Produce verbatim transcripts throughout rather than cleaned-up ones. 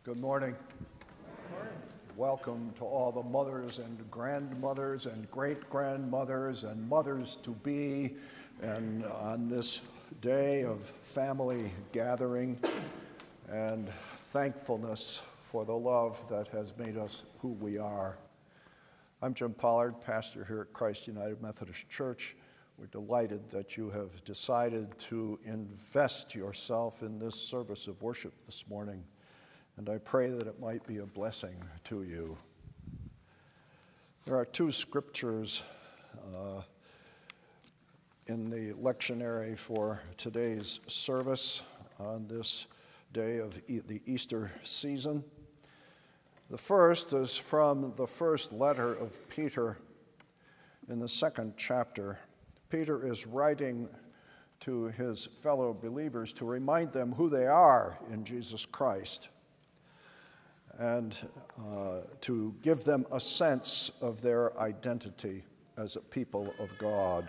Good morning. Good morning. Welcome to all the mothers and grandmothers and great-grandmothers and mothers-to-be, and on this day of family gathering and thankfulness for the love that has made us who we are. I'm Jim Pollard, pastor here at Christ United Methodist Church. We're delighted that you have decided to invest yourself in this service of worship this morning, and I pray that it might be a blessing to you. There are two scriptures uh, in the lectionary for today's service on this day of e- the Easter season. The first is from the first letter of Peter in the second chapter. Peter is writing to his fellow believers to remind them who they are in Jesus Christ and uh, to give them a sense of their identity as a people of God.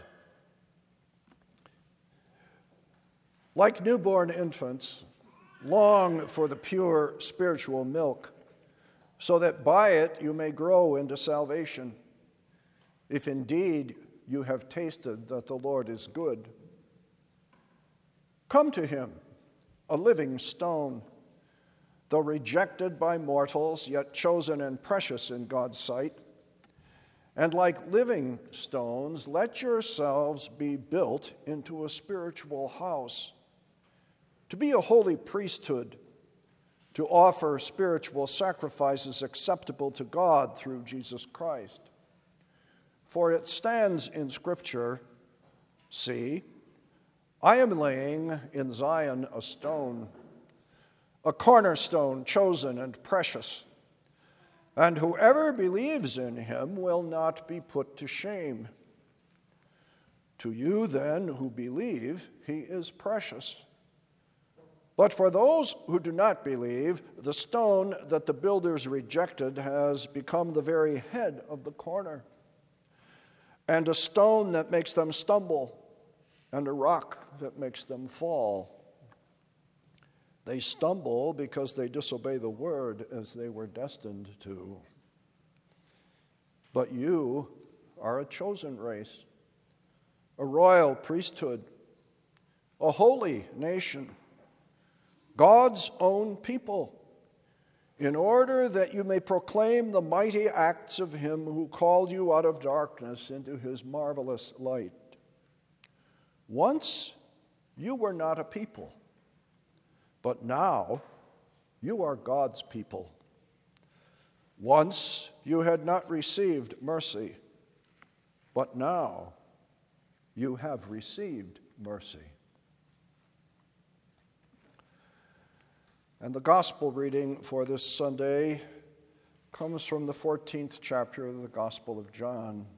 Like newborn infants, long for the pure spiritual milk, so that by it you may grow into salvation, if indeed you have tasted that the Lord is good. Come to him, a living stone, though rejected by mortals, yet chosen and precious in God's sight. And like living stones, let yourselves be built into a spiritual house, to be a holy priesthood, to offer spiritual sacrifices acceptable to God through Jesus Christ. For it stands in Scripture, "See, I am laying in Zion a stone, a cornerstone chosen and precious, and whoever believes in him will not be put to shame. To you then who believe, he is precious. But for those who do not believe, the stone that the builders rejected has become the very head of the corner, and a stone that makes them stumble, and a rock that makes them fall. They stumble because they disobey the word as they were destined to. But you are a chosen race, a royal priesthood, a holy nation, God's own people, in order that you may proclaim the mighty acts of him who called you out of darkness into his marvelous light. Once you were not a people, but now you are God's people. Once you had not received mercy, but now you have received mercy." And the gospel reading for this Sunday comes from the fourteenth chapter of the Gospel of John.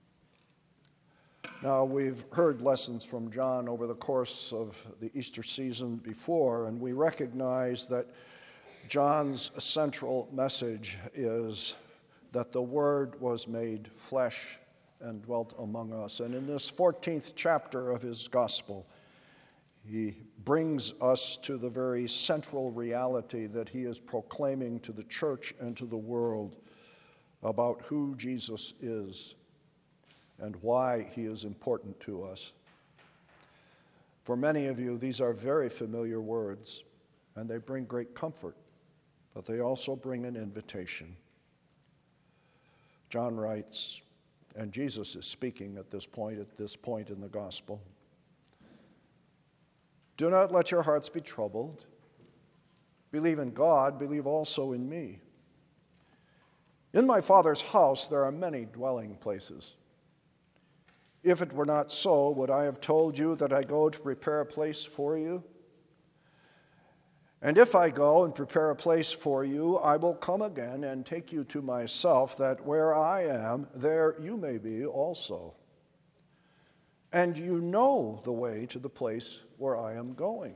Now, we've heard lessons from John over the course of the Easter season before, and we recognize that John's central message is that the Word was made flesh and dwelt among us. And in this fourteenth chapter of his Gospel, he brings us to the very central reality that he is proclaiming to the church and to the world about who Jesus is and why he is important to us. For many of you, these are very familiar words, and they bring great comfort, but they also bring an invitation. John writes, and Jesus is speaking at this point, at this point in the gospel, "Do not let your hearts be troubled. Believe in God, believe also in me. In my Father's house there are many dwelling places. If it were not so, would I have told you that I go to prepare a place for you? And if I go and prepare a place for you, I will come again and take you to myself, that where I am, there you may be also. And you know the way to the place where I am going."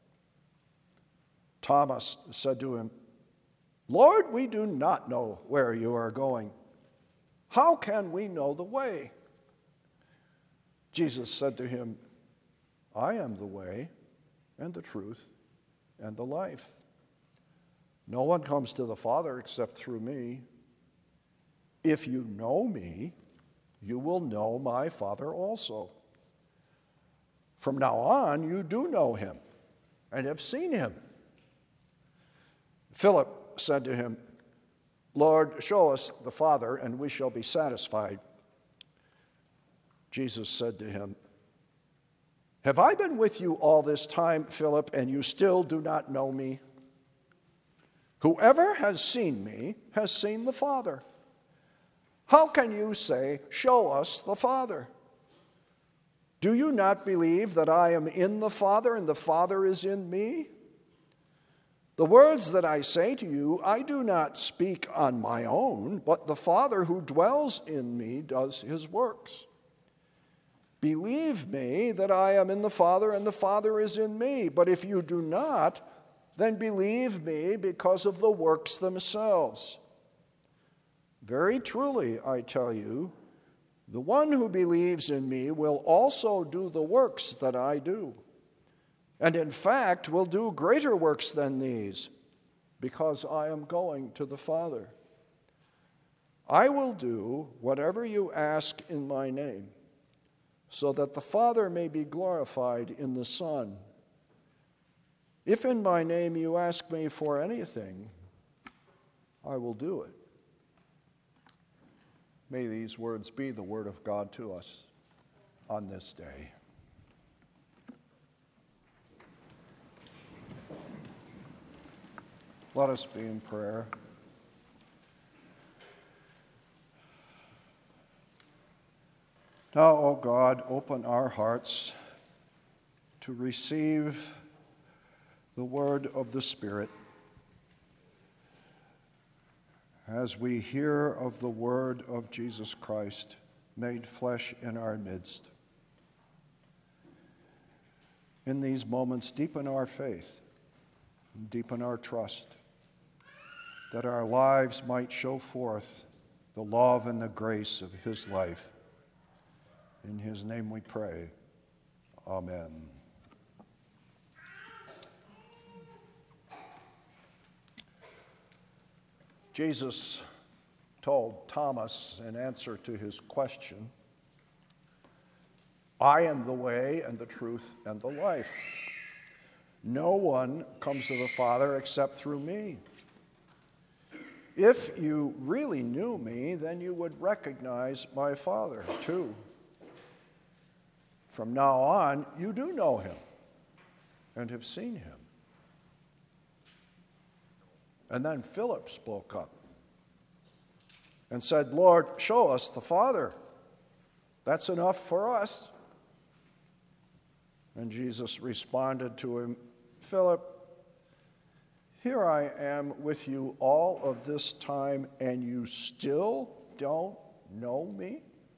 Thomas said to him, "Lord, we do not know where you are going. How can we know the way?" Jesus said to him, "I am the way and the truth and the life. No one comes to the Father except through me. If you know me, you will know my Father also. From now on, you do know him and have seen him." Philip said to him, "Lord, show us the Father, and we shall be satisfied." Jesus said to him, "Have I been with you all this time, Philip, and you still do not know me? Whoever has seen me has seen the Father. How can you say, 'Show us the Father'? Do you not believe that I am in the Father and the Father is in me? The words that I say to you, I do not speak on my own, but the Father who dwells in me does his works. Believe me that I am in the Father and the Father is in me. But if you do not, then believe me because of the works themselves. Very truly, I tell you, the one who believes in me will also do the works that I do, and in fact will do greater works than these, because I am going to the Father. I will do whatever you ask in my name, so that the Father may be glorified in the Son. If in my name you ask me for anything, I will do it." May these words be the word of God to us on this day. Let us be in prayer. Now, O God, open our hearts to receive the word of the Spirit as we hear of the word of Jesus Christ made flesh in our midst. In these moments, deepen our faith, deepen our trust, that our lives might show forth the love and the grace of his life. In his name we pray. Amen. Jesus told Thomas in answer to his question, "I am the way and the truth and the life. No one comes to the Father except through me. If you really knew me, then you would recognize my Father too. From now on, you do know him and have seen him." And then Philip spoke up and said, "Lord, show us the Father. That's enough for us." And Jesus responded to him, "Philip, here I am with you all of this time, and you still don't know me?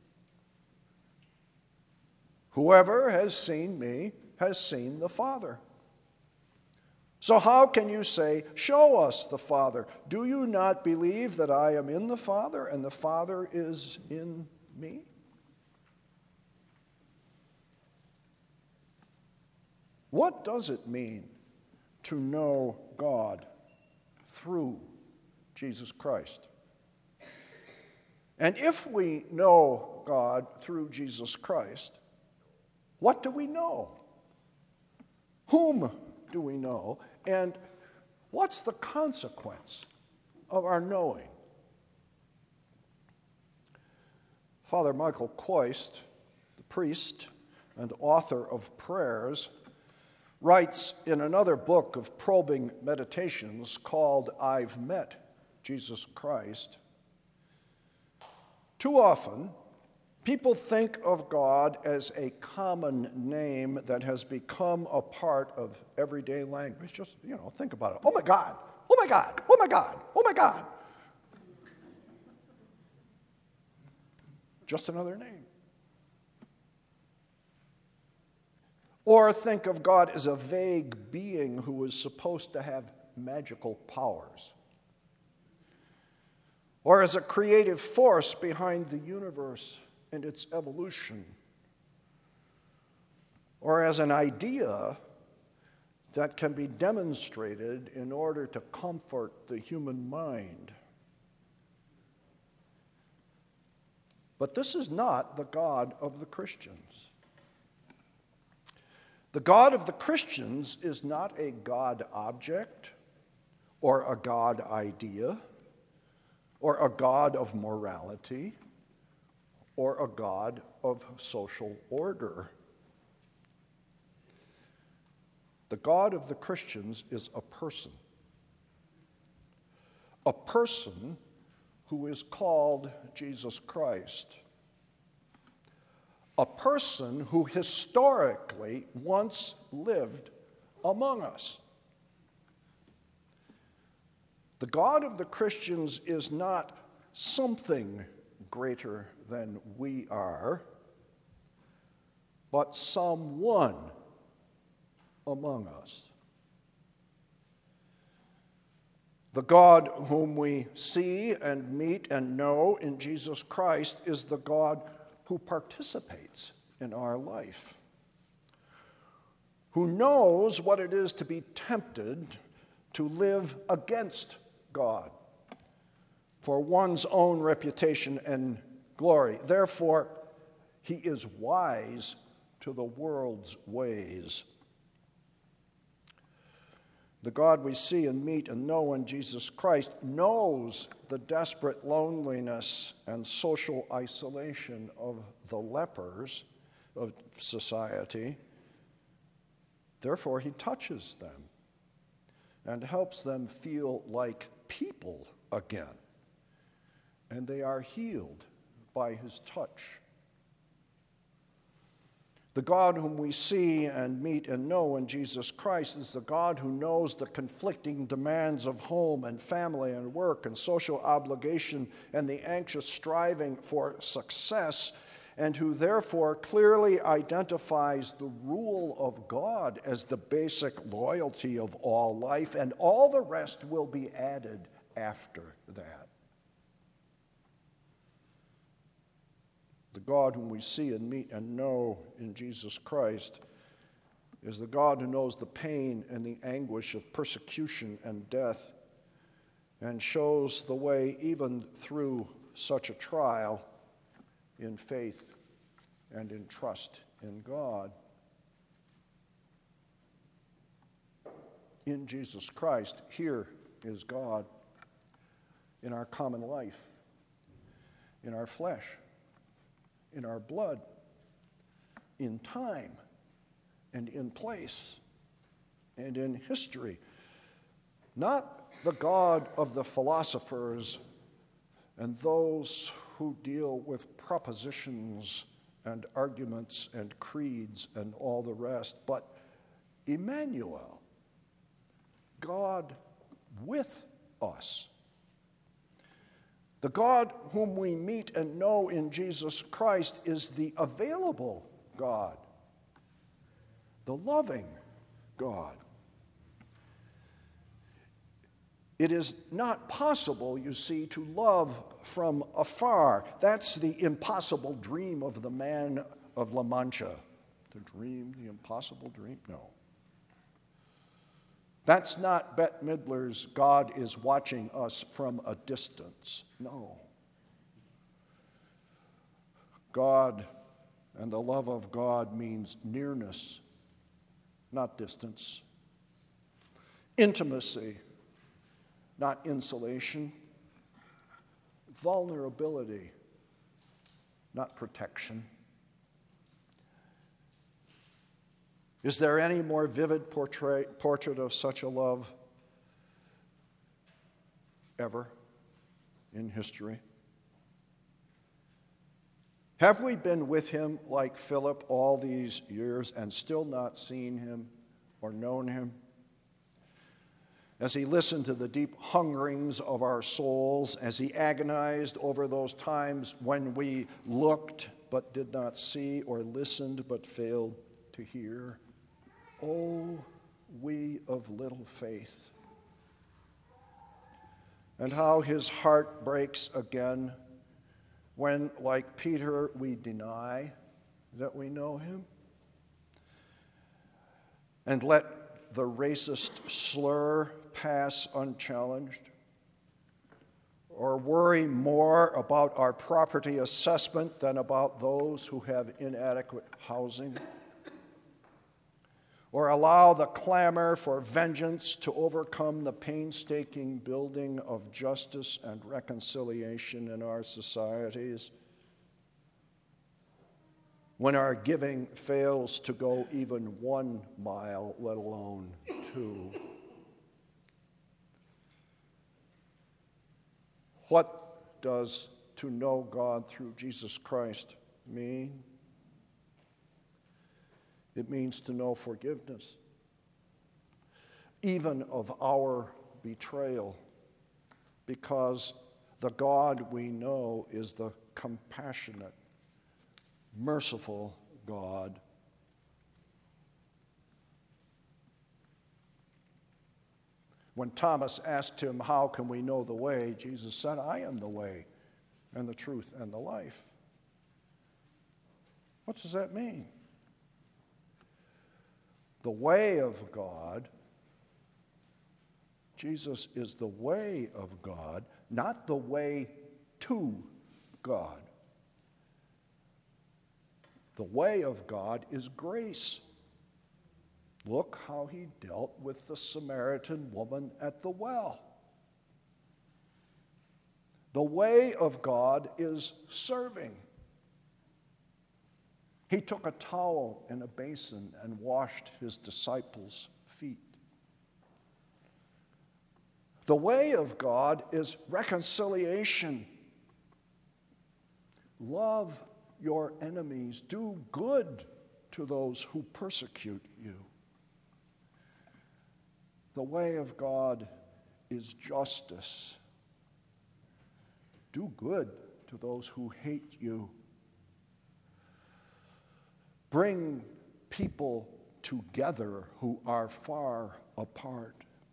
Whoever has seen me has seen the Father. So how can you say, 'Show us the Father'? Do you not believe that I am in the Father and the Father is in me?" What does it mean to know God through Jesus Christ? And if we know God through Jesus Christ, what do we know? Whom do we know? And what's the consequence of our knowing? Father Michael Koist, the priest and author of Prayers, writes in another book of probing meditations called "I've Met Jesus Christ," too often, people think of God as a common name that has become a part of everyday language. Just, you know, think about it. Oh my God, oh my God, oh my God, oh my God. Just another name. Or think of God as a vague being who is supposed to have magical powers. Or as a creative force behind the universe and its evolution. Or as an idea that can be demonstrated in order to comfort the human mind. But this is not the God of the Christians. The God of the Christians is not a God object or a God idea or a God of morality or a God of social order. The God of the Christians is a person. A person who is called Jesus Christ. A person who historically once lived among us. The God of the Christians is not something greater than we are, but someone among us. The God whom we see and meet and know in Jesus Christ is the God who participates in our life, who knows what it is to be tempted to live against God for one's own reputation and glory. Therefore, he is wise to the world's ways. The God we see and meet and know in Jesus Christ knows the desperate loneliness and social isolation of the lepers of society. Therefore, he touches them and helps them feel like people again. And they are healed by his touch. The God whom we see and meet and know in Jesus Christ is the God who knows the conflicting demands of home and family and work and social obligation and the anxious striving for success, and who therefore clearly identifies the rule of God as the basic loyalty of all life, and all the rest will be added after that. The God whom we see and meet and know in Jesus Christ is the God who knows the pain and the anguish of persecution and death and shows the way even through such a trial in faith and in trust in God. In Jesus Christ, here is God in our common life, in our flesh, in our blood, in time, and in place, and in history. Not the God of the philosophers and those who deal with propositions and arguments and creeds and all the rest, but Emmanuel, God with us. The God whom we meet and know in Jesus Christ is the available God, the loving God. It is not possible, you see, to love from afar. That's the impossible dream of the man of La Mancha. To dream the impossible dream? No. That's not Bette Midler's God is watching us from a distance. No. God and the love of God means nearness, not distance. Intimacy, not insulation. Vulnerability, not protection. Is there any more vivid portrait, portrait of such a love ever in history? Have we been with him like Philip all these years and still not seen him or known him? As he listened to the deep hungerings of our souls, as he agonized over those times when we looked but did not see, or listened but failed to hear. Oh, we of little faith. And how his heart breaks again when, like Peter, we deny that we know him and let the racist slur pass unchallenged? Or worry more about our property assessment than about those who have inadequate housing? Or allow the clamor for vengeance to overcome the painstaking building of justice and reconciliation in our societies? When our giving fails to go even one mile, let alone two. What does to know God through Jesus Christ mean? It means to know forgiveness, even of our betrayal, because the God we know is the compassionate, merciful God. When Thomas asked him, "How can we know the way?" Jesus said, "I am the way and the truth and the life." What does that mean? The way of God, Jesus is the way of God, not the way to God. The way of God is grace. Look how he dealt with the Samaritan woman at the well. The way of God is serving. He took a towel and a basin and washed his disciples' feet. The way of God is reconciliation. Love your enemies. Do good to those who persecute you. The way of God is justice. Do good to those who hate you. Bring people together who are far apart.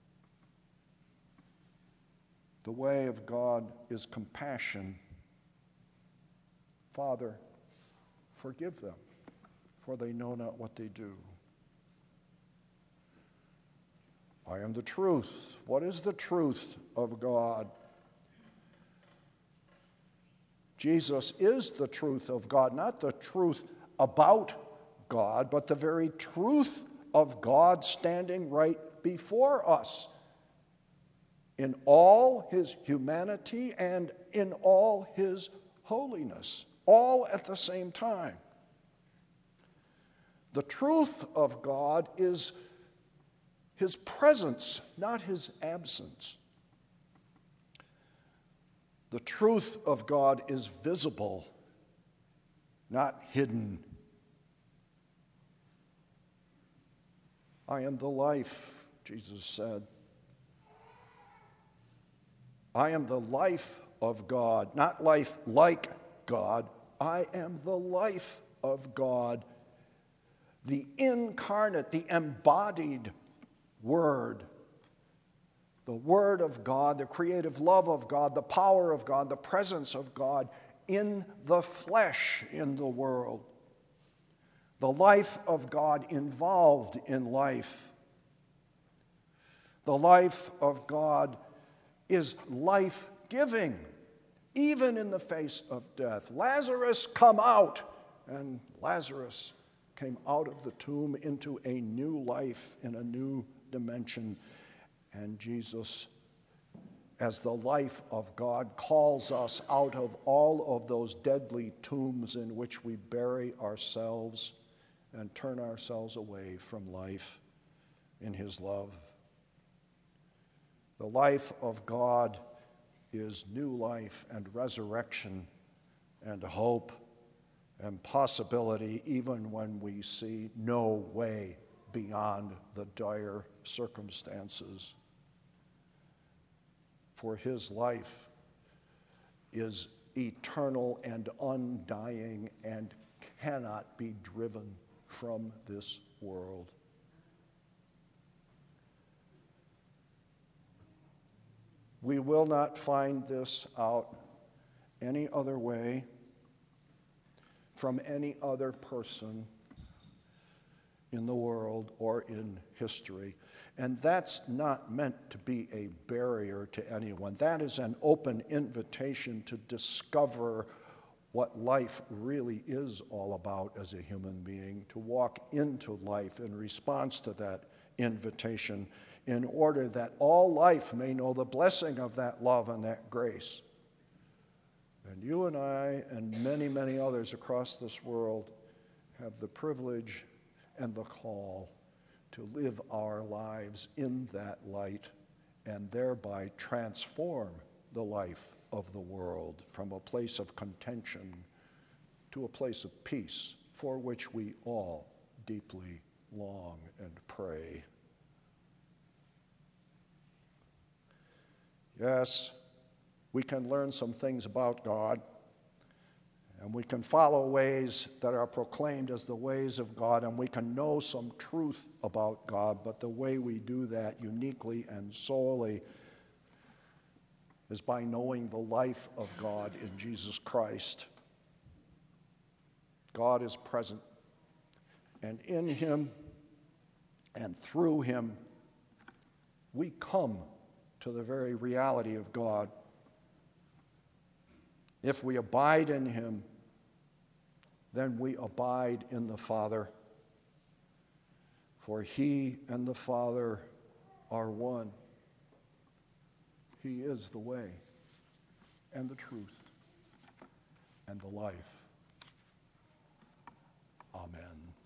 The way of God is compassion. Father, forgive them, for they know not what they do. I am the truth. What is the truth of God? Jesus is the truth of God, not the truth about God, but the very truth of God standing right before us in all his humanity and in all his holiness, all at the same time. The truth of God is his presence, not his absence. The truth of God is visible, not hidden. I am the life, Jesus said. I am the life of God, not life like God. I am the life of God, the incarnate, the embodied Word. The Word of God, the creative love of God, the power of God, the presence of God in the flesh in the world. The life of God involved in life. The life of God is life-giving, even in the face of death. Lazarus, come out! And Lazarus came out of the tomb into a new life in a new dimension. And Jesus, as the life of God, calls us out of all of those deadly tombs in which we bury ourselves and turn ourselves away from life in his love. The life of God is new life and resurrection and hope and possibility, even when we see no way beyond the dire circumstances. For his life is eternal and undying and cannot be driven from this world. We will not find this out any other way from any other person. in the world or in history. And that's not meant to be a barrier to anyone. That is an open invitation to discover what life really is all about as a human being, to walk into life in response to that invitation in order that all life may know the blessing of that love and that grace. And you and I and many, many others across this world have the privilege and the call to live our lives in that light and thereby transform the life of the world from a place of contention to a place of peace for which we all deeply long and pray. Yes, we can learn some things about God, and we can follow ways that are proclaimed as the ways of God, and we can know some truth about God, but the way we do that uniquely and solely is by knowing the life of God in Jesus Christ. God is present, and in him and through him, we come to the very reality of God. If we abide in him, then we abide in the Father, for he and the Father are one. He is the way and the truth and the life. Amen.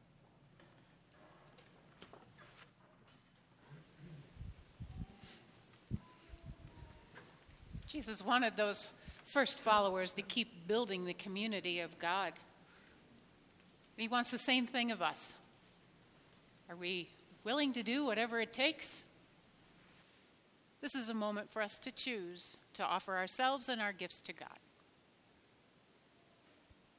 Jesus wanted those first followers to keep building the community of God. He wants the same thing of us. Are we willing to do whatever it takes? This is a moment for us to choose to offer ourselves and our gifts to God.